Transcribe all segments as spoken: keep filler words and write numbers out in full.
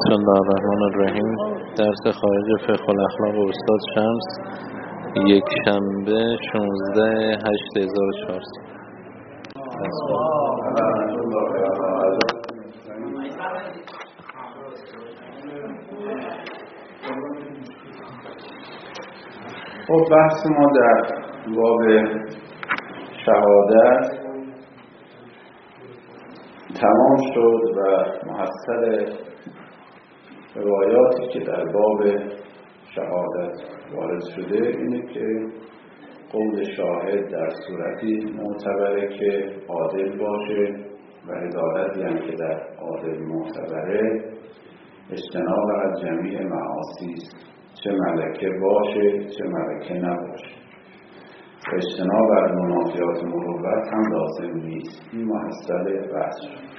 بسم الله الرحمن الرحیم. درس خارج فقه الاخلاق استاد شمس، یک شنبه شانزده هشت هزار و چهارصد. خب بحث ما در باب شهادت تمام شد و محصل روایاتی که در باب شهادت وارد شده اینه که قول شاهد در صورتی معتبره که عادل باشه و عدالتی هم که در عادل معتبره اجتناب از جمیع معاصی است، چه ملکه باشه چه ملکه نباشه. اجتناب از منافیات مروت هم لازم نیست. این محصل بحث شد.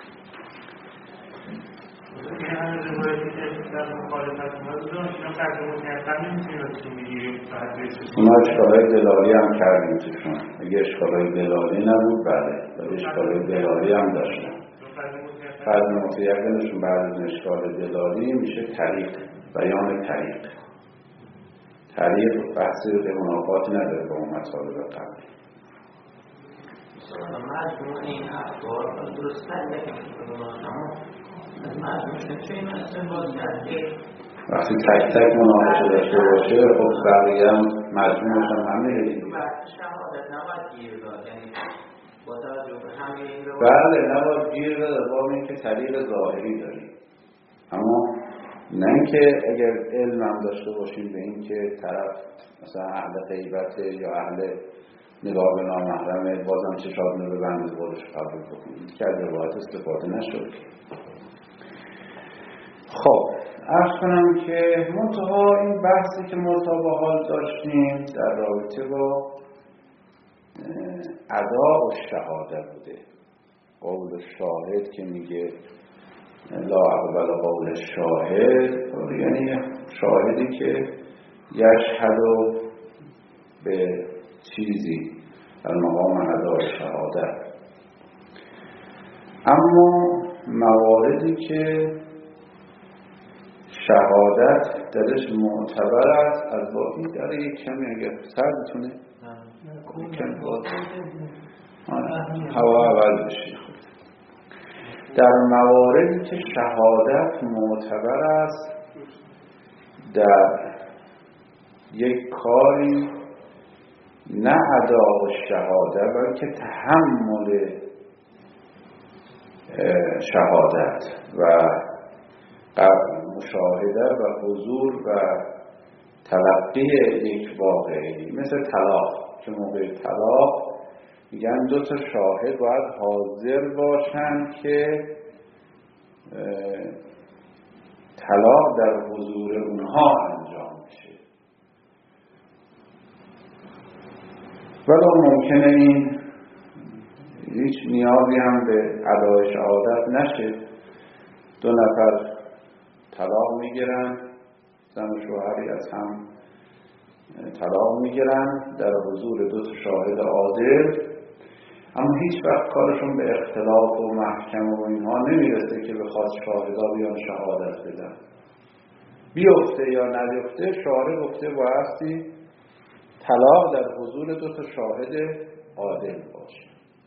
اونا اشکالای دلالی هم کردیم توشون. اگه اشکالای دلالی نبود بله، ولی اشکالای دلالی هم داشتن. فرض متیقنشون بعد از اشکال دلالی میشه طریق، بیان طریق. طریق بحثی به منافاتی نداره با اون مطالب قبلی. مجموع این اخبار درست نمیده از مجموعش چه این استنباط کرده وقتی تک تک مناقشه داشته باشه خب بقیه هم مجموعش هم همه دیگه. شهادت نباید گیر داد، یعنی با توجه به همه این رو بله نباید گیر داد با این که طریق ظاهری داریم، اما نه اینکه اگر علم هم داشته باشیم به این که طرف مثلا اهل غیبته یا اهل نگاه به نامحرمه بازم چشاد رو به بند خودش قبول بکنیم که از روایت استفاده نشد. خب عرض کنم که منتها این بحثی که ما تا به حال داشتیم در رابطه با ادا و شهاده بوده. قول شاهد که میگه لا اقبل قول شاهد، یعنی شاهدی که یشهد به چیزی در مقام ادای شهادت. اما مواردی که شهادت درش معتبر است از باقی در یک کمی اگر سردتونه کمی باز هوا اول بشه. در مواردی که شهادت معتبر است در یک کاری نه ادا و شهادت بلکه تحمل شهادت و مشاهده و حضور و تلقی یک واقعی، مثل طلاق که موقع طلاق میگن دو تا شاهد باید حاضر باشن که طلاق در حضور اونها انجام میشه. ولی ممکنه این هیچ نیازی هم به ادای شهادت نشه. دو نفر طلاق میگیرن، زن و شوهری از هم طلاق میگیرن در حضور دو تا شاهد عادل، اما هیچ وقت کارشون به اختلاف و محکمه و اینها نمیرسه که بخواد شاهدا بیان شهادت بدن. بیفته یا نیفته شاهد گفته بایستی طلاق در حضور دو تا شاهد عادل باشه.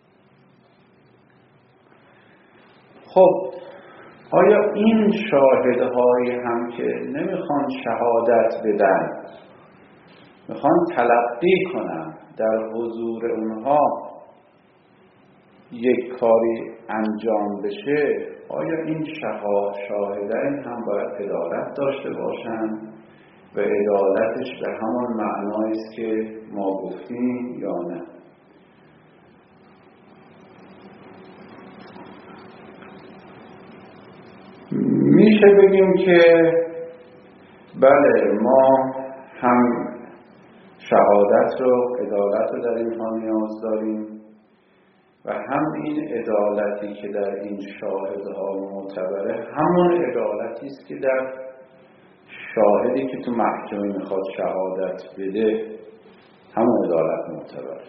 خب آیا این شاهدهایی هم که نمیخوان شهادت بدن، میخوان تلقی کنن، در حضور اونها یک کاری انجام بشه، آیا این شاهدین هم باید عدالت داشته باشن و عدالتش به همان معنایی است که ما گفتیم یا نه؟ میشه بگیم که بله ما هم شهادت رو، عدالت رو در اینها نیاز داریم و هم این عدالتی که در این شاهدها معتبره همون عدالتی است که در شاهدی که تو محکمه میخواد شهادت بده همون عدالت معتبره.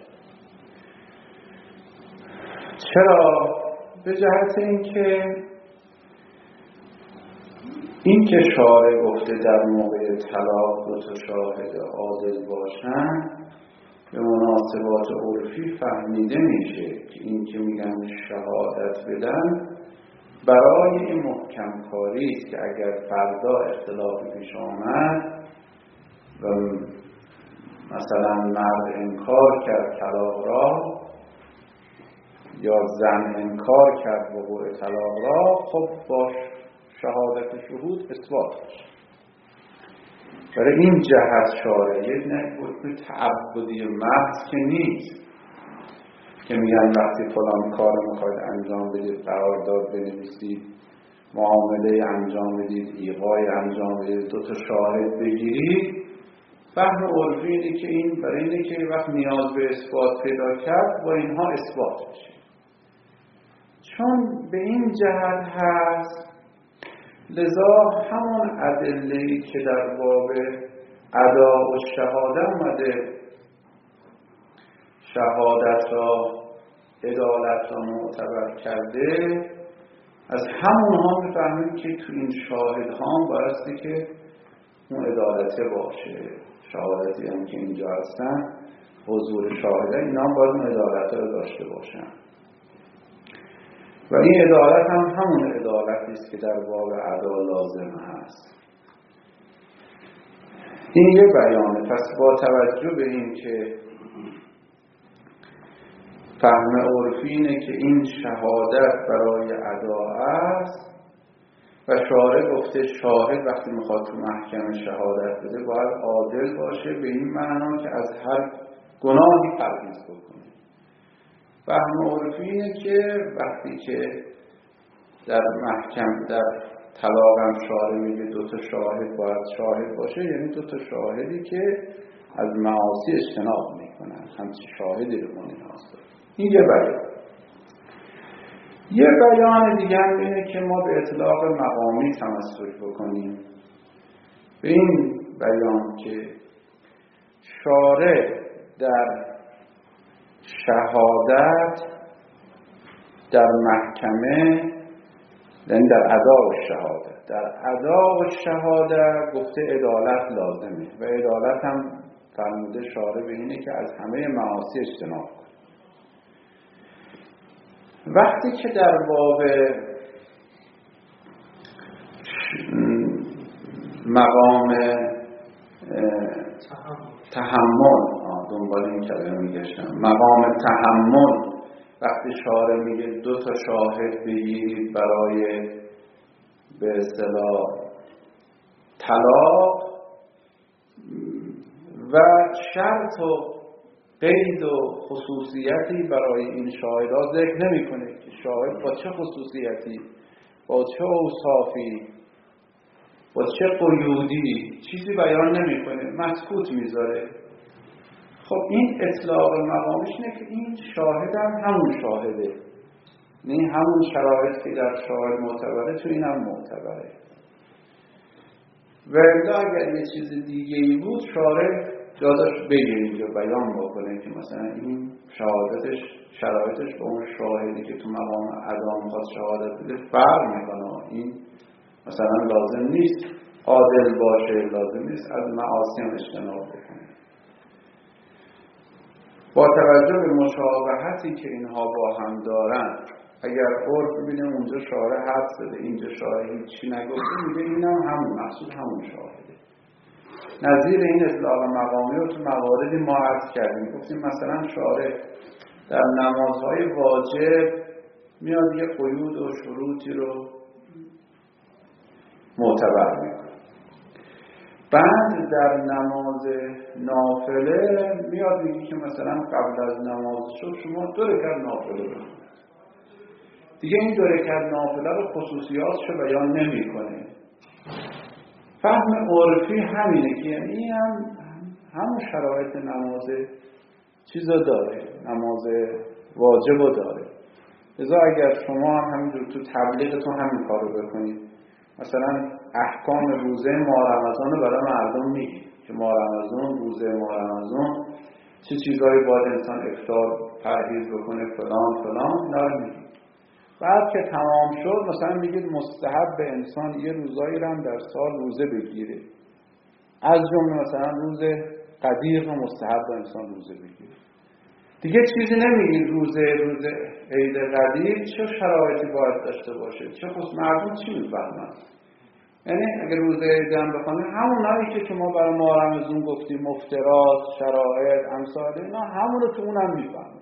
چرا؟ به جهت اینکه این که شارع گفته در موقع طلاق دو تا شاهد عادل باشن، به مناسبات عرفی فهمیده میشه که این که میگن شهادت بدن برای این محکم کاری است که اگر فردا اختلاف پیش آمد و مثلا مرد انکار کرد طلاق را یا زن انکار کرد وقوع طلاق را، خب با شهادت شهود اثبات بشه. برای این جهت شارعیت نه حکم تعبدی محض که نیست که میگن وقتی فلان کار میخواید انجام بدید قرارداد بنویسید، معامله انجام بدید، ایقای انجام بدید، دو تا شاهد بگیرید. فهم عرفی اینه که این برای اینه که وقت نیاز به اثبات پیدا کرد با اینها اثبات بشه. چون به این جهت هست، لذا همون ادله‌ای که در باب ادا و شهادت اومده، شهادت را عدالت را معتبر کرده، از همونها میفهمیم که تو این شاهدها هم بایستی که اون عدالته باشه. شهادتی هم که اینجا هستن، حضور شاهده، اینا هم باید اون عدالت را داشته باشن و این عدالت هم همون عدالتی است که در باب ادا لازم هست. این یه بیانه. پس با توجه به این که فهم عرفی اینه که این شهادت برای ادا است و شارع گفته شاهد وقتی میخواد تو محکمه شهادت بده باید عادل باشه، به این معنا که از هر گناهی پرهیز بکنه. فهم عرفی اینه که وقتی که در محکم در طلاق هم شارع میگه دو تا شاهد باید شاهد باشه، یعنی دو تا شاهدی که از معاصی اجتناب میکنن، همچین شاهدی رو ما نیاز داریم. این یه بیان. یه بیان دیگه هم اینه که ما به اطلاق مقامی تمسک بکنیم به این بیان که شارع در شهادت در محکمه، یعنی در ادا و شهادت، در ادا و شهادت گفته عدالت لازمه و عدالت هم فرموده شارع به اینه که از همه معاصی اجتناب کنه. وقتی که در باب مقام تحمل دنبال این کلمه میگشتم، مقام تحمل وقتی شارع میگه دو تا شاهد بگیرید برای به اصطلاح طلاق و شرط و قید و خصوصیتی برای این شاهدها ذکر نمی‌کنه که شاهد با چه خصوصیتی، با چه اوصافی، با چه قیودی، چیزی بیان نمی‌کنه، مسکوت میذاره. خب این اطلاق مقامش اینه که این شاهد هم همون شاهده، نه همون شرایط که در شاهد معتبره تو این هم معتبره. و اگر یه چیز دیگه ای بود شارع جاداش بگه اینجا بیان بکنه که مثلا این شهادتش شرایطش با اون شاهدی که تو مقام ادا میخواد شهادت بده فرق میکنه، این مثلا لازم نیست عادل باشه، لازم نیست از معاصی هم اجتناب بکنه. با توجه به مشابهتی که اینها با هم دارن، اگر عرف ببینیم اونجا شارع حد زده اینجا شارع هیچی نگفته، میگه اینم همون مقصود همون شاهده. نظیر این اطلاق مقامی رو تو مواردی ما عرض کردیم، گفتیم مثلا شارع در نمازهای واجب میاد یه قیود و شروطی رو معتبر میکنه، بعد در نماز نافله میاد میگه که مثلا قبل از نماز شب شما دو رکعت نافله بخونید. دیگه این دو رکعت نافله رو خصوصیاتشو بیان نمیکنه. فهم عرفی همینه که یعنی هم همون شرایط نماز چیزا داره، نماز واجبو داره. لذا اگر شما هم همینجور تو تبلیغتون همین کارو بکنید، مثلا احکام روزه ماه رمضان رو برای مردم میگید که ماه رمضان، روزه ماه رمضان چه چیزایی باید انسان افطار پرهیز بکنه، فلان فلان اینا رو میگید. بعد که تمام شد مثلا میگید مستحب به انسان یه روزایی رو هم در سال روزه بگیره، از جمله مثلا روز قدیر رو مستحب به انسان روزه بگیره. دیگه چیزی نمیگید روزه روز عید قدیر چه شرایطی باید داشته باشه، چه خصوص مردم چی میفهمن. یعنی اگر روزه عید هم بخونیم همونایی که شما برای ماه رمضان گفتیم مفترات، شرایط، امثال اینا همون رو تو اونم میفهمن،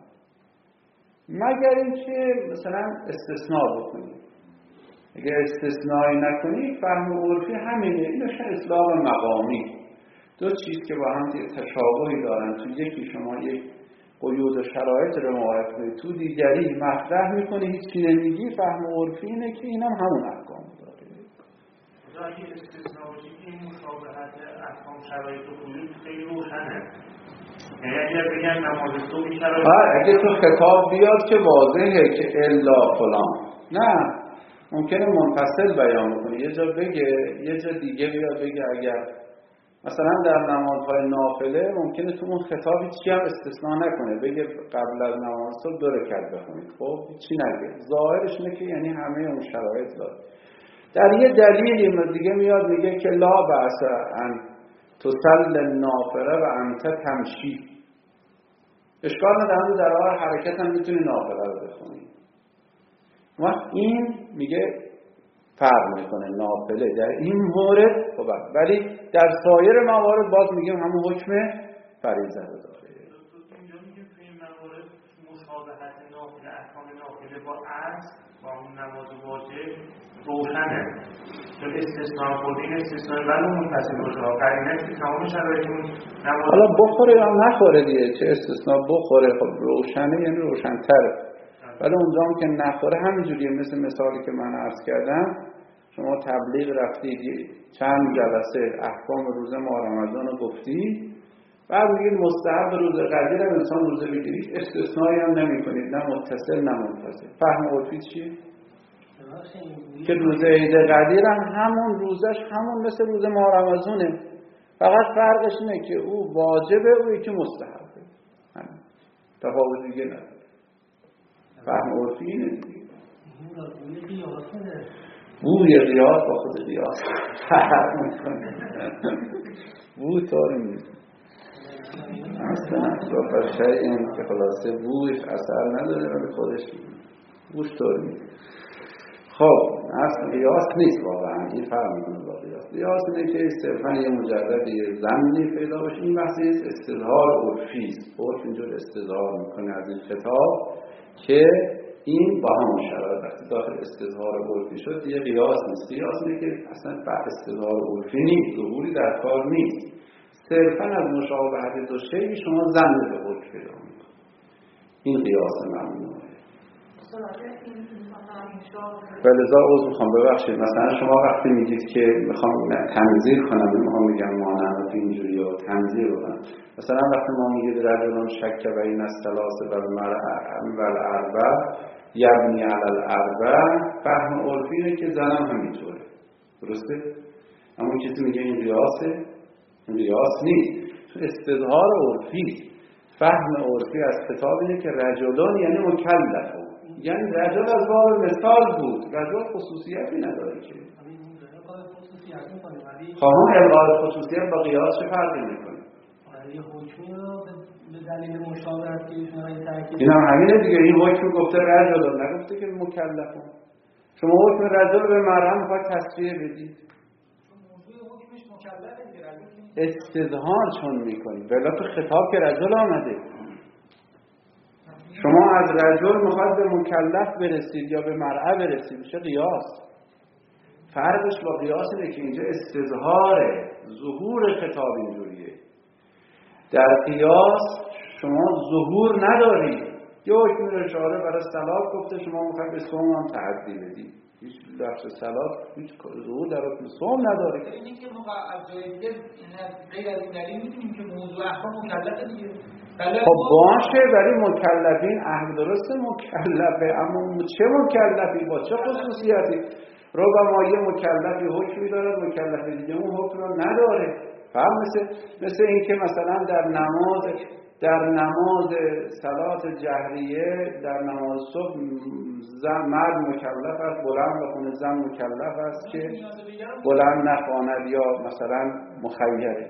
مگر اینکه مثلا استثناء بکنید. اگر استثنایی نکنید فهم عرفی همینه، این میشه اصلاح مقامی. دو چیز که با هم تشابهی دارن، تو یکی شما یک قیود و شرایط رو معرف کنید، تو دیگری مطرح میکنی هیچی نمیگی، فهم عرفی اینه که اینم همون احکام داره. اگه استثناء باشه که این مشابهت احکام شرایط و قیود خیلی روشنه. یعنی اگر بگن نماز صبح شرایط، اگه تو خطاب بیاد که واضحه که الا فلان، نه ممکنه منفصل بیان کنه، یه جا بگه یه جا دیگه بیاد بگه. اگر مثلا در نمازهای نافله ممکنه تو اون خطاب هیچی هم استثناء نکنه، بگه قبل از نماز صبح دو رکعت بخونید، خب هیچی نگه، ظاهرش اینه که یعنی همه اون شرایط داره. در یه دلیلی دیگه میاد میگه که لا بأس ان تصل النافله و انت تمشی، اشکال نداره در حال حرکت هم میتونی نافله رو بخونی. و این میگه فرق میکنه نافله در این مورد، خب ولی در سایر موارد باز میگیم همون حکم فریضه رو داره. اینجا میگیم تو این موارد مشابهت نافله، احکام نافله با اصل با اون نماز واجب روشنه، چون استثناء خود این استثناء ولی منفصل باشه، قرینه که تمام شرایط اون نماز حالا بخوره یا نخوره دیگه، چه استثناء بخوره خب روشنه یعنی روشن‌تره، ولی اونجا هم که نخوره همینجوریه. مثل مثالی که من عرض کردم، شما تبلیغ رفتید چند جلسه احکام روزه ماه رمضان رو گفتی، بعد میگید مستحب روز قدیر هم انسان روزه بگیرید، استثنایی هم نمی کنید، نه متصل نه منفصل. فهم عرفی چیه؟ که روز عید قدیر هم همون روزش همون مثل روز ماه رمضانه، فقط فرقش اینه که او واجبه و یکی مستحبه، همین تفاوت دیگه نداره. فهم عرفی اینه دیگه. بوی قیاس با خود قیاس فرق میکنه، بوی طوری نیست اصلا اصلا شیء که خلاصه بویش اثر نداره ولی خودش بوش طوری نیست. خب اصلا قیاس نیست واقعا، این فرق میکنه با قیاس. قیاس اینه که صرفا یه مجرد یه زمینی پیدا باشه، این بحثی استظهار عرفی است. عرف اینجور استظهار میکنه از این خطاب که این با همون شرایط وقتی داخل استظهار عرفی شد دیگه قیاس نیست. قیاس اینه که اصلا بعد استظهار عرفی نیست، ظهوری در کار نیست، صرفا از مشابهت دو شیء شما ظن به عرف پیدا میکنید. این قیاس ممنوعه. ولذا عذر میخوام ببخشید، مثلا شما وقتی میگید که میخوام تنظیر کنم، میخوام میگم مانعات اینجوری و تنظیر کنم، مثلا وقتی ما میگید رجلان شک بین الثلاثه و الاربع یبنی علی الاربع، فهم عرفی اینه که زنم همینطوره، درسته؟ اما کسی میگه این قیاسه، این قیاس نیست، استظهار عرفی. فهم عرفی از خطاب اینه که رجلان یعنی مکلف، یعنی رجل از باب مثال بود، رجل خصوصیتی نداره که خواهم الغای خصوصیت با قیاس چه فرقی میکنه؟ یه حکمی رو به دلیل مشابهت که ایشون این تاکید این هم همینه دیگه. این حکم گفته رجل، نگفته که مکلفون. شما حکم رجل به مرهم میخواید تصریح بدید، چون موضوع حکمش مکلفه دیگه، رجل استظهار چون میکنید ولی تو خطاب که رجل آمده، شما از رجل میخواید به مکلف برسید یا به مرأة برسید، میشه قیاس. فرقش با قیاس اینه که اینجا استظهاره، ظهور خطاب اینجوریه. در قیاس شما ظهور ندارید، یه حکم اشاره برای صلات گفته شما میخواید به صوم هم تعدی بدید، هیچ لفظ صلات هیچ ظهور در حکم صوم نداره. اینی که ما از جای دیگه غیر از این دلیل می‌بینیم که موضوع احکام مکلفه دیگه. خب باشه، ولی مکلفین اهل درسته مکلفه، اما چه مکلفی با چه خصوصیتی؟ رو با ما یه مکلفی حکمی داره، مکلفی دیگه اون حکم رو نداره. فقط مثل مثل این که مثلا در نماز در نماز صلات جهریه در نماز صبح زن مرد مکلف است بلند بخونه، زن مکلف است که بلند نخواند یا مثلا مخیره.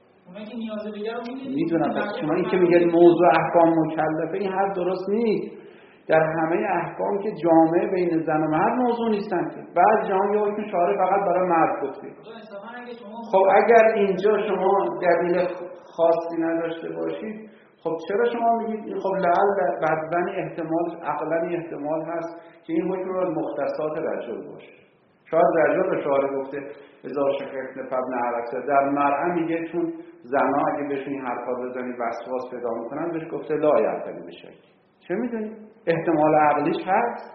میدونم پس شما این که میگید موضوع احکام مکلفه، این حرف درست نیست. در همه احکام که جامعه بین زن و مرد موضوع نیستن که بعض جامعه یه حکم شارع فقط برای مرد گفته. خب اگر اینجا شما دلیل خاصی نداشته باشید، خب چرا شما میگید خب لعل بعضن احتمال عقلن احتمال هست که این حکم رو مختصات رجل باشه. شاید رجل به شارع گفته هزار شکر ابن عرق، در مرأة میگه چون زنا اگه بهشون این حرفا بزنی وسواس پیدا میکنن بهش گفته لا یعتلی بشه. چه میدونی؟ احتمال عقلیش هست.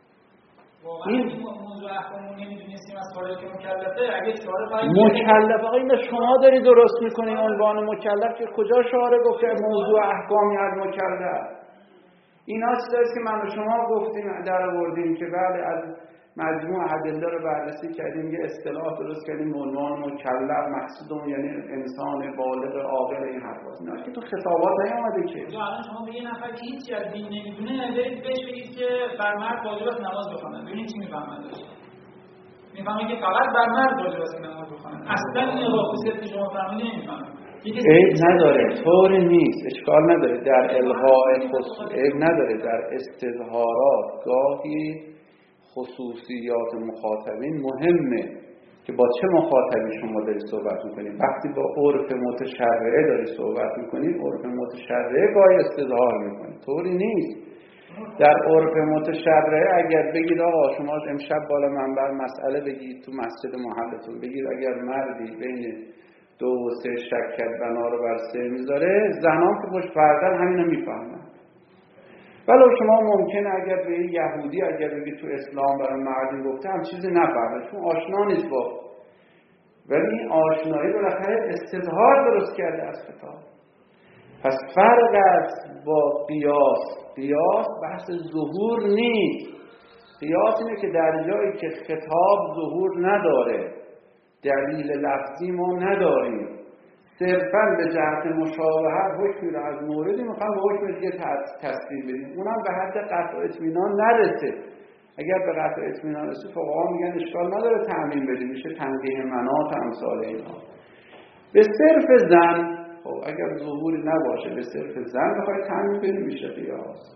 این موضوع احکامو نمیدونستیم از شارع که مکلفه. اگه شارع مکلف آقا اینو شما داری درست میکنی عنوان مکلف، که کجا شارع گفته موضوع احکامی از مکلف؟ اینا چیزایی که من و شما گفتیم در آوردیم که بعد از مجموع ادله رو بررسی کردیم یه اصطلاح درست کردیم به عنوان مکلف، مقصودمون یعنی انسان بالغ عاقل. این حرفاست اینا که تو خطابات نیامده که الان شما به یه نفر هیچی از دین نمیدونه برید بهش بگید که بر مرد واجب است نماز بخونه، ببینید چی میفهمن. میفهمن که فقط بر مرد واجب است نماز بخونه، اصلا این خصوصیت که شما فهمیدید نمیفهمن. عیب نداره، طوری نیست، اشکال نداره در الغاء خصوص، عیب نداره در استظهارات گاهی خصوصیات مخاطبین مهمه که با چه مخاطبی شما داری صحبت میکنید. وقتی با عرف متشرعه داری صحبت میکنید، عرف متشرعه گاهی استظهار میکنید، طوری نیست. در عرف متشرعه اگر بگید آقا شما امشب بالا منبر مسئله بگید تو مسجد محلتون، بگید اگر مردی بین دو و سه شک کرد بنا رو بر سه میذاره، زنان که پشت پرده همینو میفهمن. ولو شما ممکنه اگر به یهودی اگر بگید تو اسلام برای مردی گفته هم چیزی نفهمه چون آشنا نیست با، ولی این آشنایی رو بالاخره استظهار درست کرده از خطاب. پس فرق است با قیاس. قیاس بحث ظهور نیست. قیاس اینه که در جایی که خطاب ظهور نداره، دلیل لفظی ما نداریم، صرفاً به جهت مشابهت حکمی رو از موردی میخوام به حکم دیگه تصویر بدیم، اونم به حد قطع اطمینان نرسه. اگر به قطع اطمینان رسه فقها میگن اشکال نداره تعمیم بدیم، میشه تنبیه مناط امثال اینا. به صرف زن، خب اگر ظهوری نباشه به صرف زن بخوای تعمیم بدیم میشه قیاس.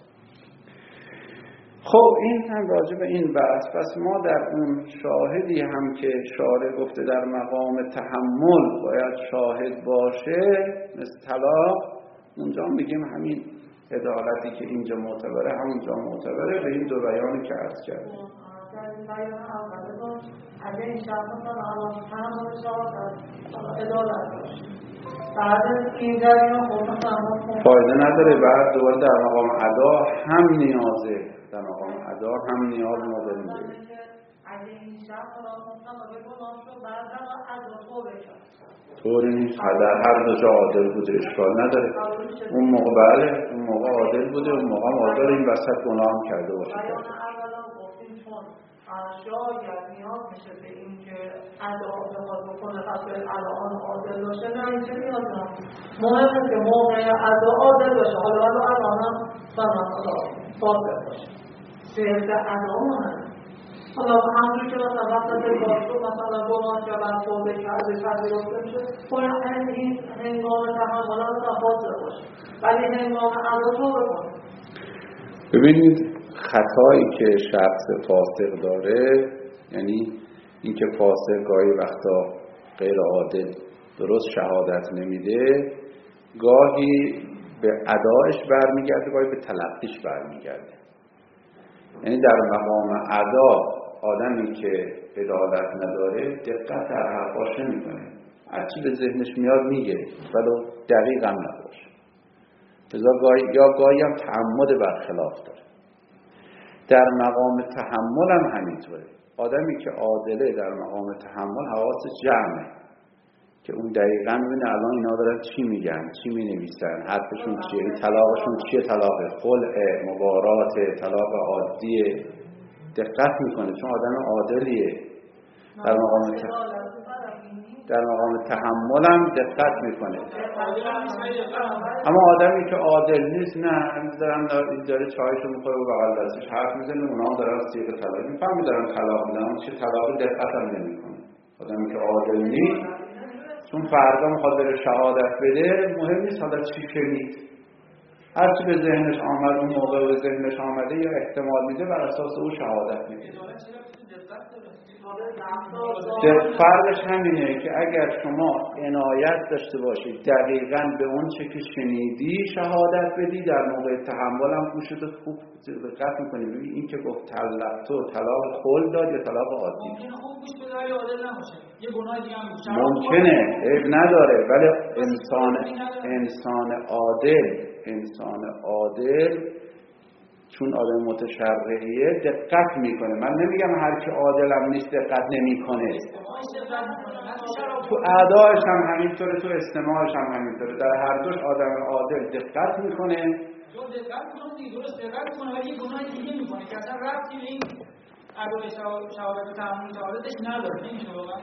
خب این هم راجع به این بحث. پس ما در اون شاهدی هم که شارع گفته در مقام تحمل باید شاهد باشه مثل طلاق، اونجا میگیم همین عدالتی که اینجا معتبره همونجا معتبره، به این دو بیانی که عرض کردیم. در این بیان اول اگه این شخص مثلا الان تحمل شاهد عدالت باشه، بعد این جریان خود مثلا فایده نداره، بعد دوباره در مقام ادا هم نیازه، در مقام ادا هم نیاز ما داریم. اگه این شخص را مطمئن به گناه شد بعد در ادا توبه کرد، طوری نیست، در هر دو جا عادل بوده اشکال نداره. اون موقع بله اون موقع عادل بوده، اون موقع عادل این وسط گناه هم کرده باشه. بیان اولا گفتیم چون شاید نیاز میشه به این که ادا بخواد بکنه قبل الان عادل باشه، نه این چه نیاز هم مهمه که موقع ادا عادل باشه، حالا حالا الان هم مثلا فاسد باشه، صرف ادا مهمه. حالا همونی که مثلا وقت باشو مثلا گناه شود توبه کرده پذیرفته میشه، باید این هنگام تحمل هم فاسد باشه، ولی هنگام ادا توبه کنه. ببینید خطایی که شخص فاسق داره، یعنی اینکه فاسق گاهی وقتا غیر عادل درست شهادت نمیده، گاهی به ادایش برمیگرده، گاهی به تلقیش برمیگرده. یعنی در مقام ادا آدمی که عدالت نداره دقت در حرفاش نمیکنه، هر چی به ذهنش میاد میگه ولو دقیق هم نباشه، لذا گاهی یا گاهی هم تعمد برخلاف داره. در مقام تحمل هم همینطوره، آدمی که عادله در مقام تحمل حواسش جمعه که اون دقیقاً ببینه الان اینا دارن چی میگن، چی مینویسن، حرفشون چیه، این طلاقشون چیه، طلاق خلع، مبارات، طلاق عادیه، دقت میکنه چون آدم عادلیه. در مقام در مقام تحملم دقت میکنه. اما آدمی که عادل نیست نه میذارم داره چایشو میخوره و بغل دستش حرف میزنه، اونا هم دارن سیغ طلاق میفهمی دارن طلاق میدن، چه طلاق دقت هم نمیکنه. آدمی که عادل نیست چون فردا میخواد بره شهادت بده مهم نیست حالا چی شنید، هر چی به ذهنش آمد اون موقع به ذهنش آمده یا احتمال میده بر اساس او شهادت میده. فرقش همینه که اگر شما عنایت داشته باشید دقیقاً به اون چه که شنیدی شهادت بدی، در موقع تحمل هم گوشتو خوب دقت میکنی ببین این که گفت طلاق تو طلاق خلد داد یا طلاق عادی. ممکنه عیب نداره، ولی انسان انسان عادل انسان عادل چون آدم متشرعیه دقت میکنه. من نمیگم هر کی عادلم نیست دقت نمیکنه، تو ادایش هم همینطوره، تو استماعش هم همینطوره، در هر دوش آدم عادل دقت میکنه. جو دقت میکنه درست دقت میکنه ولی گناه دیگه میکنه که اصلا ربطی به این ادای شهادت و تعامل شهادتش نداره. نمیشه واقعا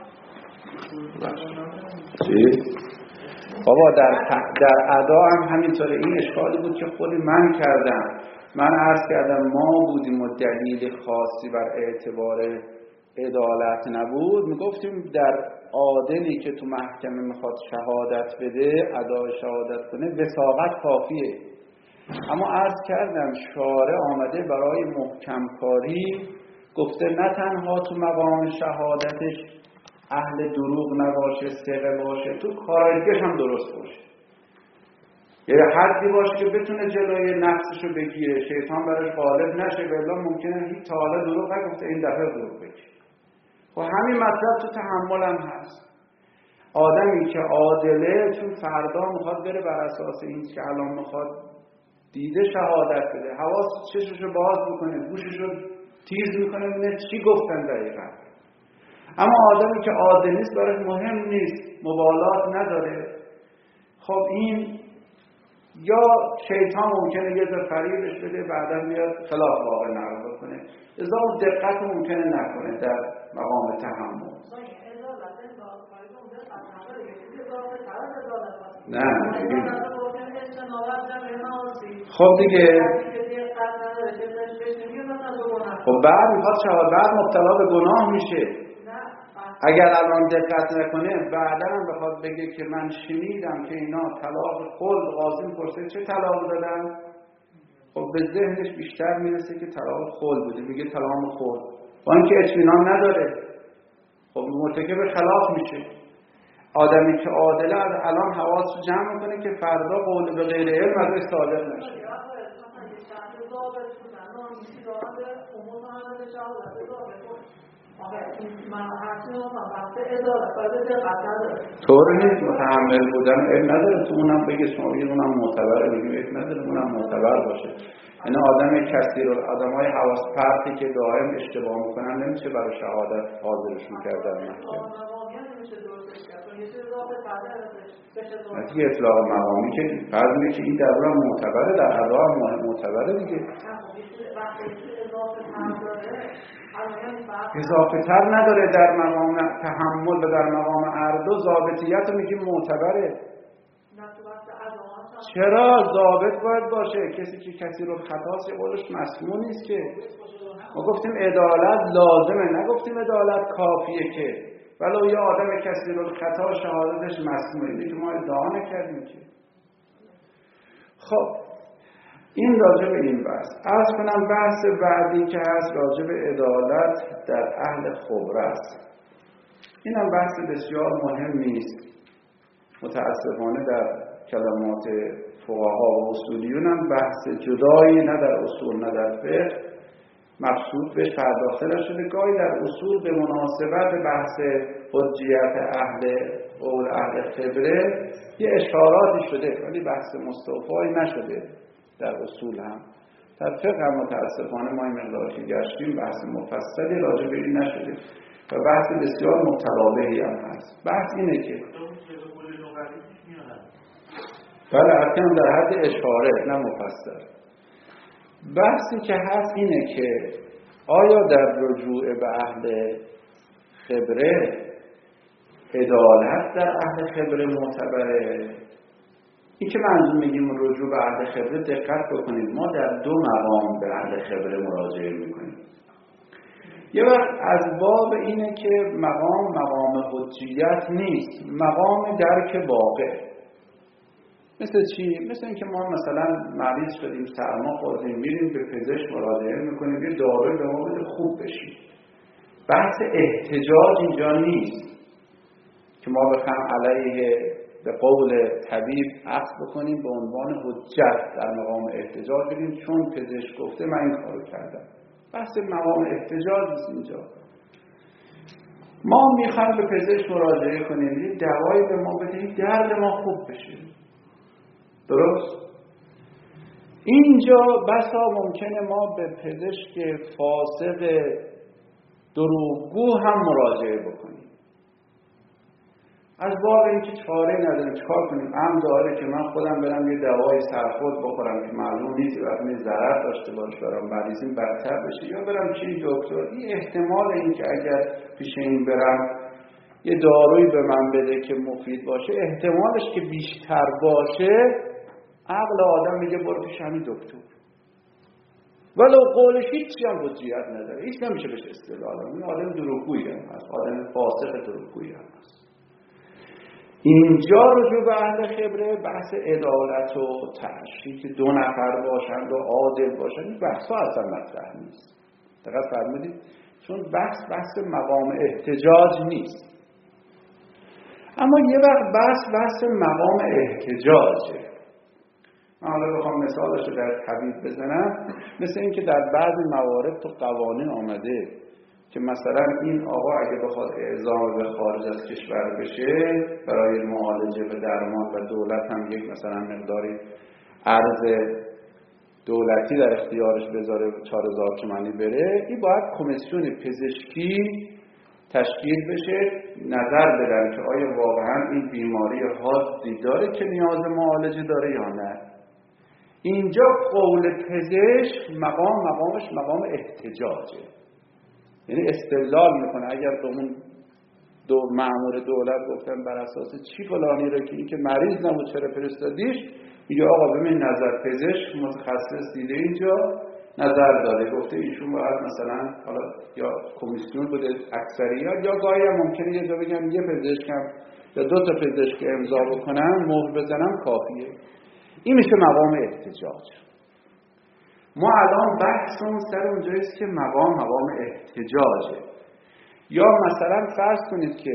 چی؟ بابا در در ادا هم همینطوره. این اشکالی بود که خود من کردم. من عرض کردم ما بودیم و دلیل خاصی بر اعتبار عدالت نبود، میگفتیم در عادلی که تو محکمه میخواد شهادت بده ادای شهادت کنه وثاقت کافیه. اما عرض کردم شارع آمده برای محکم کاری گفته نه تنها تو مقام شهادتش اهل دروغ نباشه ثقه باشه، تو کارایگیش هم درست باشه، یه حدی باشه که بتونه جلوی نفسشو بگیره، شیطان براش غالب نشه. بلا ممکنه هیچ تا حالا دروغ نگفته این دفعه دروغ بگه. خب همین مطلب تو تحمل هم هست. آدمی که عادله چون فردا میخواد بره بر اساس این که الان میخواد دیده شهادت بده، حواس چششو باز میکنه، گوششو تیز میکنه ببینه چی گفتن دقیقاً. اما آدمی که عادل نیست براش مهم نیست، مبالات نداره. خب این یا شیطان ممکنه یه ذره فریبش بده بعدا میاد خلاف واقع نقل بکنه، لذا اون دقت ممکنه نکنه در مقام تحمل. نه خب دیگه خب بعد میخواد شهادت بعد مبتلا به گناه میشه. اگر الان دقت نکنه بعدا هم بخواد بگه که من شنیدم که اینا طلاق خلد، قاضی پرسه چه طلاق دادن، خب به ذهنش بیشتر میرسه که طلاق خلد بوده، میگه طلاق خلد با اینکه اطمینان نداره. خب مرتکب خلاف میشه. آدمی که عادله از الان حواسو جمع میکنه که فردا قول به غیر علم ازش صادق نشه. طور نیست متحمل بودن علم نداره تو اونم بگه شما بگید اونم معتبره، بگید علم نداره اونم معتبر باشه. این آدم کثیر آدم های حواس پرتی که دائم اشتباه میکنن نمیشه برای شهادت حاضرشون کردن محکم. نتیجه اطلاق مقامی که فرض که این در اون معتبره، در ادا هم معتبره دیگه. اضافه تر نداره در مقام تحمل و در مقام عرض و ضابطیت رو میگیم معتبره. چرا ضابط باید باشه؟ کسی که کثیر الخطاست قولش مسموع نیست که. ما گفتیم عدالت لازمه، نگفتیم عدالت کافیه که. ولو یه آدم کثیر الخطا شهادتش مسموعه، اینه که ما ادعا نکردیم که. خب این راجع به این بحث. عرض کنم بحث بعدی که هست راجع به عدالت در اهل خبره است. این هم بحث بسیار مهمی است. متاسفانه در کلمات فقها و اصولیون هم بحث جدایی نه در اصول نه در فقه مقصود بهش پرداخته نشده. گاهی در اصول به مناسبت بحث حجیت اهل قول اهل خبره یه اشاراتی شده ولی بحث مستوفایی نشده. در اصول هم در فقه هم متاسفانه ما این مقدار که گشتیم بحث مفصلی راجع به این نشده و بحث بسیار مترابطی هم هست. بحث اینه که بله حتما در حد اشاره نه مفصل. بحثی که هست اینه که آیا در رجوع به اهل خبره عدالت در اهل خبره معتبره. این که منظور میگیم رجوع به اهل خبره، دقت بکنید ما در دو مقام به اهل خبره مراجعه میکنیم. یه وقت از باب اینه که مقام مقام حجیت نیست، مقام درک واقع. مثل چی؟ مثل اینکه ما مثلا مریض شدیم، سرما خوردیم، میریم به پزشک مراجعه میکنیم یه داروی به ما بده خوب بشیم. بحث احتجاج اینجا نیست که ما بخوایم علیه به قول طبیب اخذ بکنیم به عنوان حجت در مقام احتجاج بگیم چون پزشک گفته من این کارو کردم. بحث مقام احتجاج نیست اینجا. ما میخوایم به پزشک مراجعه کنیم یه دوایی به ما بده درد ما خوب بشه. درست؟ اینجا بسا ممکنه ما به پزشک فاسق دروغگو هم مراجعه بکنیم از باب اینکه چاره نداریم چیکار کنیم. ام داره که من خودم برم یه دوای سرخود بخورم که معلوم نیست وقتی ضرر داشته باشه برام مریضیم بدتر بشه، یا برم چی دکتر. این احتمال این که اگر پیش این برم یه دارویی به من بده که مفید باشه احتمالش که بیشتر باشه، عقل آدم میگه برو پیش همین دکتر، ولو قولش هیچی هم حجیت نداره، هیچ نمیشه بهش استدلال. این آدم دروغگویی هم هست، آدم فاسق دروغگویی هم هست. اینجا رجوع به اهل خبره بحث عدالت و تشریح که دو نفر باشند و عادل باشند، این بحث ها اصلا مطرح نیست. دقت فرمودید؟ چون بحث بحث مقام احتجاج نیست. اما یه وقت بحث بحث مقام احتجاجه. من حالا بخوام مثالش رو در طبیب بزنم، مثل این که در بعضی موارد تو قوانین آمده که مثلا این آقا اگه بخواد اعزام به خارج از کشور بشه برای معالجه و درمان و دولت هم یک مثلا مقداری ارز دولتی در اختیارش بذاره چهار هزار تومانی بره، این باید کمیسیون پزشکی تشکیل بشه نظر بدن که آیا واقعا این بیماری حادی داره که نیاز معالجه داره یا نه. اینجا قول پزشک مقام مقامش مقام احتجاجه، یعنی استدلال میکنه. اگر به اون دو مأمور دولت گفتن بر اساس چی فلانی رو که این که مریض نبود چرا فرستادیش، میگه آقا ببین نظر پزشک متخصص دیده اینجا نظر داده گفته ایشون باید مثلا حالا یا کمیسیون بوده اکثریت یا گاهی هم ممکنه یه جا بگم یه پزشکم یا دو تا پزشک امضا بکنن مهر بزنم کافیه. این میشه مقام احتجاج. ما الان بحثمون سر اونجاییست که مقام مقام احتجاجه. یا مثلا فرض کنید که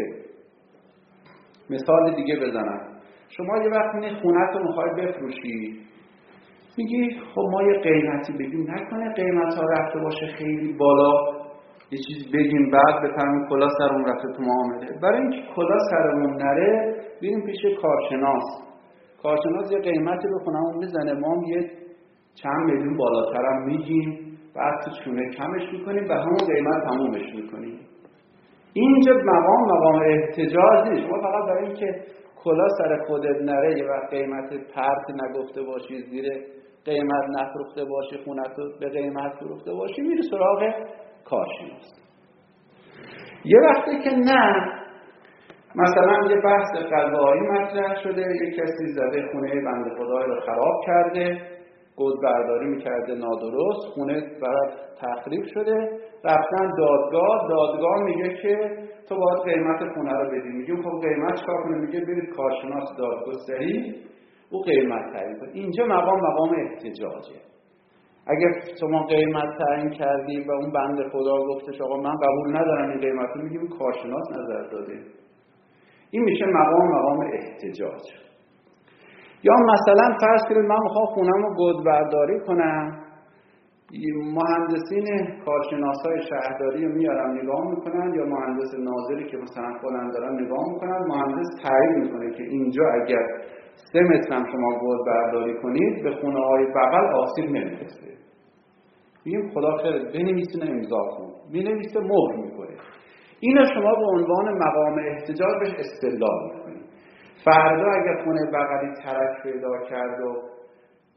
مثال دیگه بزنم، شما یه وقت می خونت رو میخوای بفروشی، میگی خب ما یه قیمتی بگیم، نکنه قیمت ها رفته باشه خیلی بالا، یه چیز بگیم بعد بفهمیم کلا سرمون رفته تو معامله. برای اینکه کلا سرمون نره بریم پیش کارشناس، کارشناس یه قیمتی رو خونمون میزنه، ما هم یه چند میلیون بالاتر هم میگیم، بعد تو چونه کمش میکنیم و همون قیمت تمومش میکنیم. اینجا مقام مقام احتجاج نیست. ما فقط برای اینکه کلا سر خودت نره یه وقت قیمت پرت نگفته باشی، زیر قیمت نفروخته باشی، خونت رو به قیمت فروخته باشی، میری سراغ کارشناس. یه وقتی که نه، مثلا یه بحث قضایی مطرح شده، یه کسی زده خونه بنده خدای رو خراب کرده، گود برداری میکرده نادرست، خونه برات تخریب شده، رفتن دادگاه، دادگاه میگه که تو باید قیمت خونه رو بدی. میگه خب قیمت چکار کنه؟ میگه برید کارشناس دادگستری او قیمت تعیین کنه. اینجا مقام مقام احتجاجه. اگر شما قیمت تعیین کردی و اون بنده خدا گفتش آقا من قبول ندارم این قیمت رو، میگیم کارشناس نظر داده. این میشه مقام مقام احتجاج. یا مثلا فرض کنید من میخوام خونم رو گود برداری کنم، مهندسین کارشناسای شهرداری رو میارم نگاه میکنن، یا مهندس ناظری که مثلا خودن دارن نگاه میکنن، مهندس تعیین میکنه که اینجا اگر سه متر هم شما گود برداری کنید به خونه های بغل آسیب نمیرسه. میگیم خدا خیره بنویسین امضا کن، مینویسه مهر میکنه. اینا شما به عنوان مقام احتجاج بهش استدلال میکنید. فردا اگر خونه بغلی ترک پیدا کرد و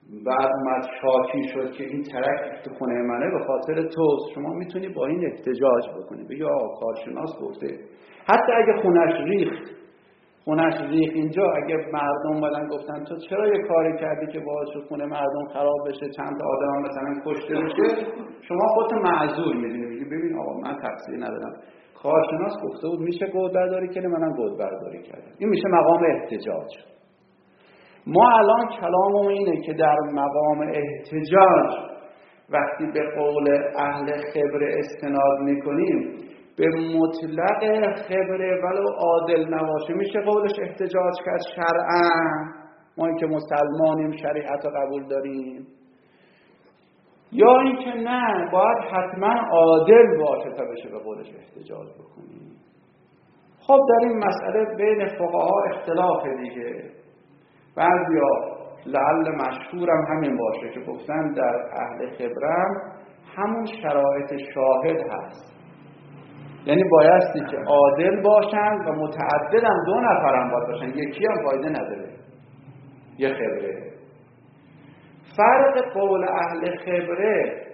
بعد اومد شاکی شد که این ترک تو خونه منه به خاطر توست، شما میتونی با این احتجاج بکنی، بگی آقا کارشناس گفته. حتی اگه خونش ریخت خونش ریخت اینجا، اگه مردم اومدن گفتن تو چرا یه کاری کردی که باعث شد خونه مردم خراب بشه، چند تا آدم مثلا کشته بشه، شما خودت معذور میدونی، میگی ببین آقا من تقصیر ندارم، کارشناس گفته بود میشه گود برداری کنه، منم گود برداری کردم. این میشه مقام احتجاج. ما الان کلاممون اینه که در مقام احتجاج وقتی به قول اهل خبره استناد میکنیم، به مطلق خبره ولو عادل نباشه میشه قولش احتجاج کرد شرعاً، ما این که مسلمانیم شریعت رو قبول داریم، یا این که نه باید حتما عادل باشه تا بشه به قولش احتجاج بکنیم. خب در این مسئله بین فقها اختلافه دیگه. بعضیا لعل مشهورم همین باشه که گفتن در اهل خبرم همون شرایط شاهد هست، یعنی بایستی که عادل باشن و متعددم، دو نفرم باید باشن، یکی هم فایده نداره یه خبره. فرق قول اهل خبره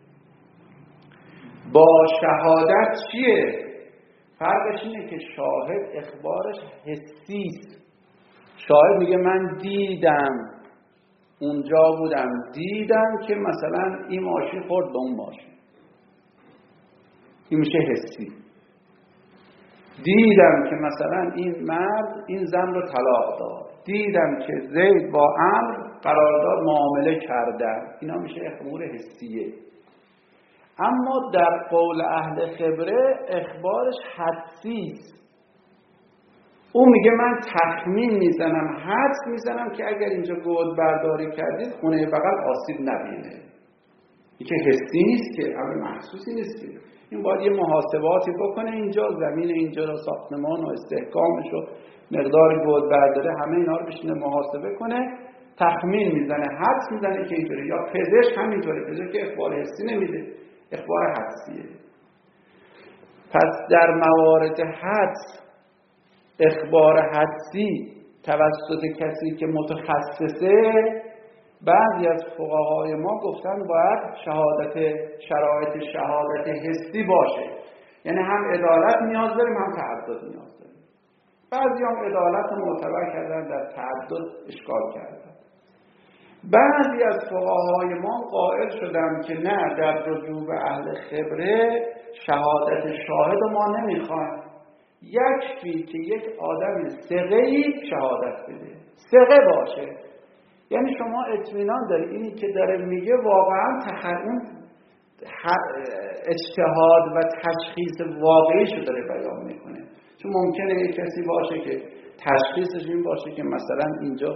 با شهادت چیه؟ فرقش اینه که شاهد اخبارش حسیست. شاهد میگه من دیدم، اونجا بودم، دیدم که مثلا این ماشین خورد به اون ماشین، این میشه حسی. دیدم که مثلا این مرد این زن رو طلاق داد، دیدم که زید با عمرو قرارداد معامله کردن، اینا میشه امور حسیه. اما در قول اهل خبره اخبارش حدسیست. اون میگه من تخمین میزنم، حدس میزنم که اگر اینجا گود برداری کردید خونه بغل آسیب نبینه. این که حسی نیست که، امر محسوسی نیست که. این باید یه محاسباتی بکنه، اینجا زمین اینجا رو، ساختمان و استحکامش و مقدار گود برداره، همه اینا رو بشینه محاسبه کنه، تخمین میزنه، حدس میزنه که اینطوره. یا پزشک همینطوره، پزشک که اخبار حسی نمیده، اخبار حدسیه. پس در موارد حدس، اخبار حدسی توسط کسی که متخصصه، بعضی از فقهای ما گفتن باید شهادت شرایط شهادت حسی باشه، یعنی هم عدالت نیاز داریم هم تعدد نیاز داریم. بعضی هم عدالت معتبر کردن، در تعدد اشکال کردن. بعضی از فقهای ما قائل شدن که نه، در رجوع به اهل خبره شهادت شاهد ما نمیخوان، یکفی که یک آدم ثقه‌ای شهادت بده، ثقه باشه. یعنی شما اطمینان داری اینی که داره میگه واقعا تخرون اجتهاد و تشخیص واقعیشو داره بیان میکنه. چون ممکنه یک کسی باشه که تشخیصش این باشه که مثلا اینجا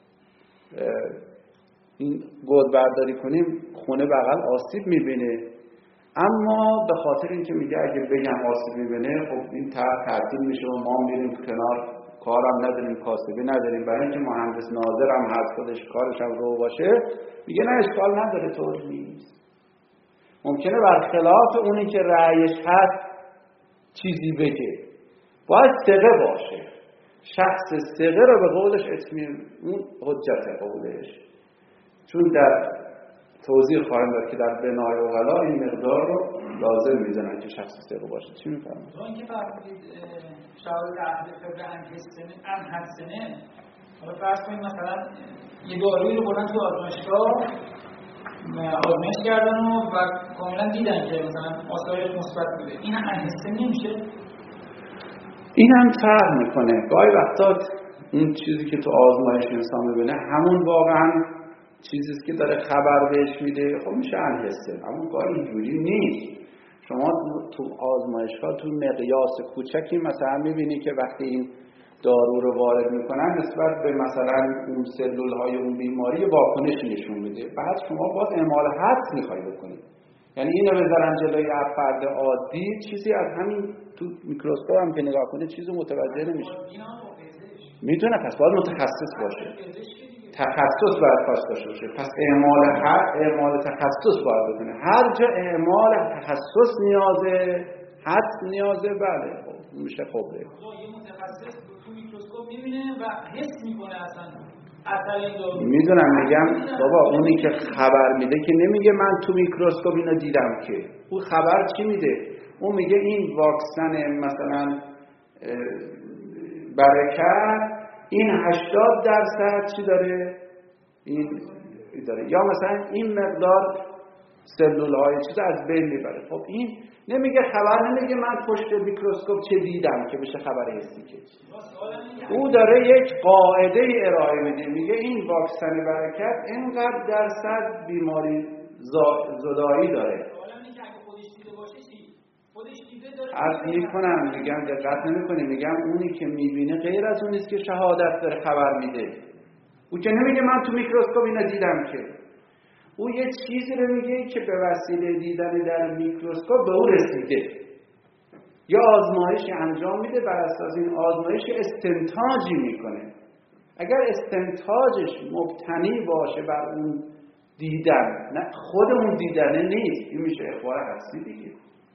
این گود برداری کنیم خونه بغل آسیب میبینه، اما به خاطر اینکه میگه اگه بگم آسیب میبینه خب این طرح تعطیل میشه و ما میریم کنار، کارم نداریم، کاسبی نداریم. برای اینکه مهندس ناظر هم هست، خودش کارش هم رو باشه، میگه نه اشکال نداره، طور نیست. ممکنه برخلاف اونی که رأیش هست چیزی بگه. باید ثقه باشه، شخص ثقه رو به قولش اطمینان، اون حجت قولش. چون در توضیح خواهیم داد که در بنای اوغلا این مقدار رو لازم میزنن که شخص ثقه باشه. چی میفهمید؟ اون که فرمودید شاهد اهل خبره ان حسنه، حالا فرض کنید مثلا یه دارویی رو بردن تو آزمایشگاه آزمایش کردن و کاملا دیدن که مثلا آثارش مثبت بوده، این ان حسنه نمیشه؟ این هم فرق میکنه. گاهی وقتا اون چیزی که تو آزمایش انسان میبینه همون واقعا چیزیست که داره خبر بهش میده، خب میشه ان حسنه. اما گاهی اینجوری نیست. شما تو آزمایشگاه تو مقیاس کوچکی مثلا میبینی که وقتی این دارو رو وارد میکنن نسبت به مثلا اون سلول های اون بیماری واکنش نشون میده. بعد شما باز اعمال حدس میخوای بکنید، یعنی اینو بذارن جلوی فرد عادی، چیزی از همین تو میکروسکوپ هم که نگاه کنه چیزی متوجه نمیشه. میتونه پس باید متخصص باشه، تخصص باید پاس داشته باشه. پس اعمال هر اعمال تخصص باید بکنه. هر جا اعمال تخصص نیازه، حدس نیازه، بله خب میشه. خب یه متخصص تو میکروسکوپ میبینه و حس میکنه اصلا میدونم میگم بابا اونی که خبر میده که نمیگه من تو میکروسکوپ اینو دیدم، که اون خبر چی میده؟ اون میگه این واکسن مثلا برکت این هشتاد درصد چی داره؟ این داره، یا مثلا این مقدار سلول های چیز از بین میبره. خب این نمیگه خبر، نمیگه من پشت میکروسکوپ چه دیدم که بشه خبر حسی که او داره یک قاعده ارائه میده، میگه این واکسن برکت اینقدر درصد بیماری زدایی داره. عرض میکنم، میگم دقت نمیکنه، میگم اونی که میبینه غیر از اونیست که شهادت داره خبر میده. او که نمیگه من تو میکروسکوپ اینو دیدم، که او یه چیزی رو میگه که به وسیله دیدن در میکروسکوپ به او رسیده، یا آزمایشی انجام میده، بر اساس این آزمایش استنتاجی میکنه. اگر استنتاجش مبتنی باشه بر اون دیدن، نه خود اون دیدنه نیست، این میشه اخبار حدسی دیگه.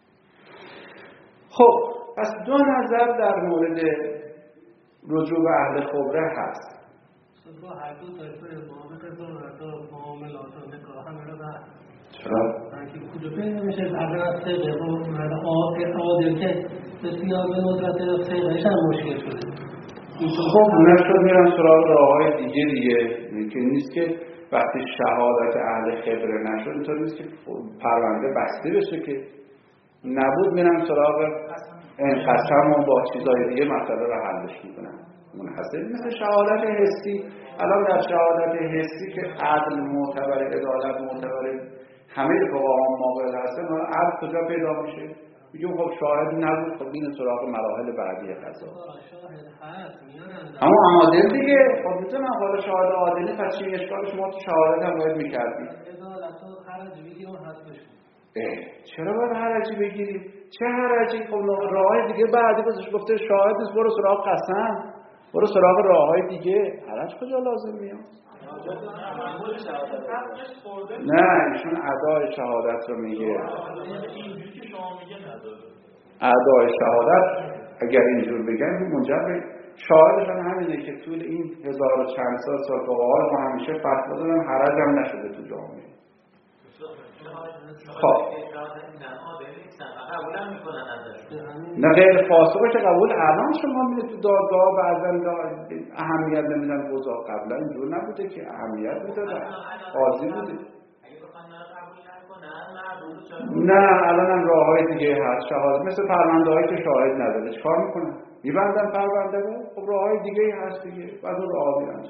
خب پس دو نظر در مورد رجوع به اهل خبره هست. با هر دو طایفه موافق با هر دو معاملات و نکاح هم رو بعد چرا؟ که کجا پیدا میشه اگر از سقه با مرد عادل که بسیار به ندرت سقهش هم مشکل شده. خب نشد میرن سراغ راههای دیگه دیگه که نیست که وقتی شهادت اهل خبره نشد اینطور نیست که پرونده بسته بشه، که نبود میرن سراغ قسم و با چیزای دیگه مسئله رو حلش میکنن. منحصر مثل شهادت حسی. الان در شهادت حسی که عدل معتبر، عدالت معتبر، همه فقها موافق هستن، حالا عدل کجا پیدا میشه؟ میگم خب شاهد نبود، خب این سراغ مراحل بعدی قضا. اما عادل دیگه، خب میتونم حالا شاهد عادلی، پس چی اشکالش؟ ما تو شهادت هم باید میکردیم. عدالت و حرجی بگیریم حذفش چرا باید حرجی بگیریم؟ چه حرجی؟ خب راه دیگه بعدی بازش گفته شاهد نیست، برو سراغ قسم، برو سراغ راههای دیگه. حرج کجا لازم میاد؟ نه ایشون ادای شهادت رو میگه. ادای شهادت اگر اینجور بگن منجر به شاهدشان همینه که طول این هزار و چند سال سال فقها ما همیشه فتوا دادن، حرج هم نشده تو جامعه. خب نه غیر فاسقش قبول. الان شما میده تو دادگاه بعضن اهمیت نمیدن قضا، قبلا اینجور نبوده که اهمیت میدادن، قاضی بوده. نه الان هم راه های دیگه هست شهادت، مثل پرونده هایی که شاهد نداره چکار میکنن؟ میبندن پرونده رو. خب راه های دیگه هست دیگه، بعد اون راه ها میرن.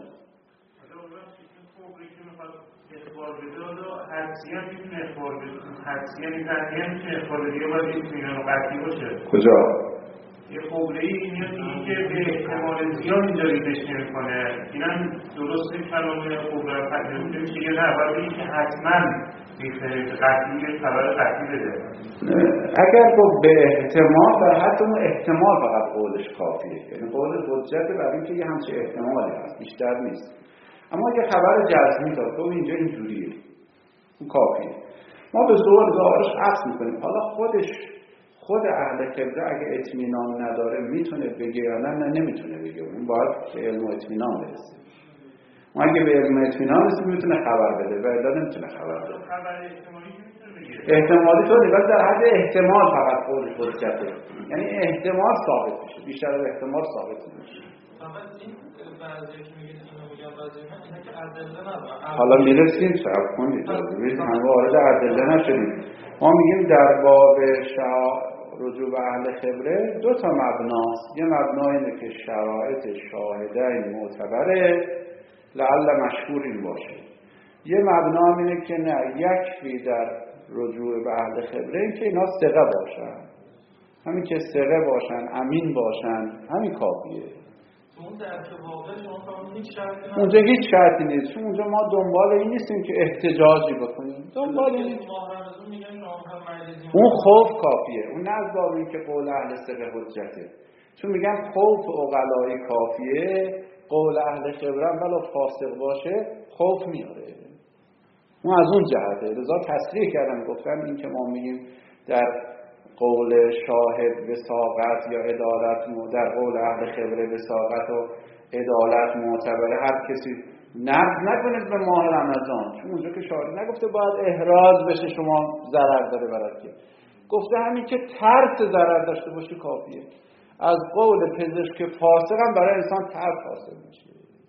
حدسی هم میتونه اخبار بده، حدسی هم میتونه اخبار بده، یا باید اطمینان قطعی باشه. کجا؟ یه خبره‌ای میاد میگه که به احتمال زیاد اینجا ریزش نمی‌کنه. اینم درسته کلام خبره پذیرفته میشه یا نه؟ باید بگیم که حتما ریزش قطعی خبر قطعی بده. اگر گفت به احتمال، در حد اون احتمال فقط قولش کافیه، یعنی قول حجت برای اینکه یه همچین احتمالی هست، بیشتر نیست. اما اگه خبر جزمی داد تو اینجا اینجوریه، اون کافیه. ما به زور ظاهرش عکس میکنیم. حالا خودش خود اهل خبره اگه اطمینان نداره میتونه بگه یا نه؟ نه نمیتونه بگه. اون باید به علم و اطمینان برسه. ما اگه به علم و اطمینان رسیم میتونه خبر بده و الا نمیتونه خبر بده. خبر احتمالی میتونه بگه. احتمالی تو نگاه در حد احتمال فقط قولش حجته. یعنی احتمال ثابت میشه، بیشتر از احتمال ثابت نمیشه. حالا میرسیم صبر کنید، همه وارد ادله نشدیم. ما میگیم در باب رجوع به اهل خبره دو تا مبناست. یه مبنا اینه که شرایط شاهدین معتبره، لعل مشهور این باشه. یه مبنا اینه که نه، یکفی در رجوع به اهل خبره این که اینا ثقه باشن، همین که ثقه باشن، امین باشن، همین کافیه. اون در که واقع شما فرمودید هیچ شرطی نیست. اونجا هیچ شرطی نیست. چون اونجا ما دنبال این نیستیم که احتجاجی بکنیم. دنبال این اون خوف کافیه. اون نه از باب این که قول اهل ثقه حجته. چون میگن خوف عقلای کافیه، قول اهل خبره ولو فاسق باشه خوف میاره. اون از اون جهته. لذا تصریح کردن گفتن این که ما میگیم در قول شاهد وثاقت یا عدالت در قول اهل خبره وثاقت و عدالت معتبره، هر کسی نقد نکنید به ماه رمضان، چون اونجا که شاهد نگفته باید احراز بشه شما ضرر داره برات، که گفته همین که ترس ضرر داشته باشی کافیه. از قول پزشک فاسق هم برای انسان ترس حاصل میشه.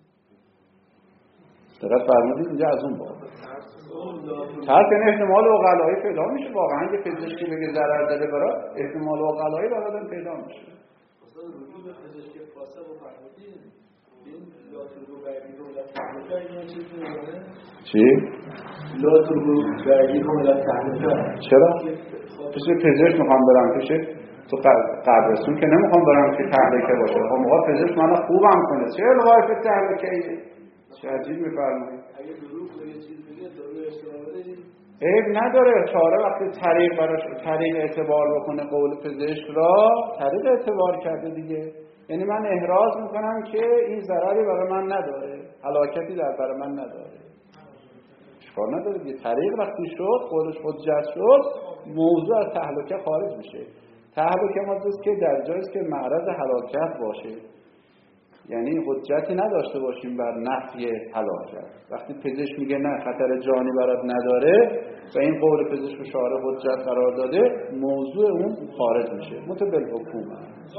دقت فرمودید اینجا از اون باب ترس یعنی احتمال عقلایی پیدا میشه. واقعا یه پزشکی بگه ضرر داره برات، احتمال عقلایی برات پیدا میشه. اصلا رجوع به پزشک فاسق رو فرمودید این لا ترجو بعدی رو لا تحلقه این چیز میمونه چی؟ لا ترجو بعدی رو لا تحلقه. چرا؟ پیش پزشک میخوام برم پیش تو قبرستون که نمیخوام برم که تحلیکه باشه. خب موقع پزشک منو خوبم کنه، چه الغای به تحلیکه ایه؟ چه عجیب میفرمایید. اگه دروغ به یه چیز بگه دروغ اشتباه بدید عیب نداره. چاره وقتی طریق براش طریق اعتبار بکنه قول پزشک را طریق اعتبار کرده دیگه. یعنی من احراز میکنم که این ضرری برای من نداره، هلاکتی در برای من نداره، اشکال نداره دیگه. طریق وقتی شد قولش حجت شد موضوع از تهلکه خارج میشه. تهلکه ماست که در جایی است که معرض هلاکت باشه، یعنی حجتی نداشته باشیم بر نفی هلاکت. وقتی پزشک میگه نه خطر جانی برات نداره و این قول پزشک و شارع حجت قرار داده، موضوع اون خارج میشه متبل حکومه.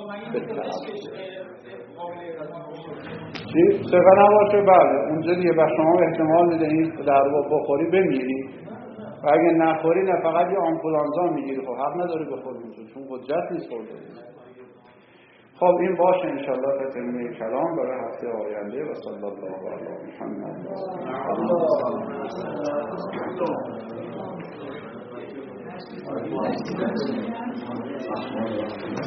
چی؟ ثقه نباشه بله اونجا دیگه بر شما احتمال میده این در واقع بخوری بمیری و اگه نخوری نه فقط یه آنفولانزا میگیری، خب حق نداری بخوری اونجا چون حجت نیست خورده. خب این باشه انشاءالله تا تمام کلام برای هفته آینده و صلی الله علی محمد.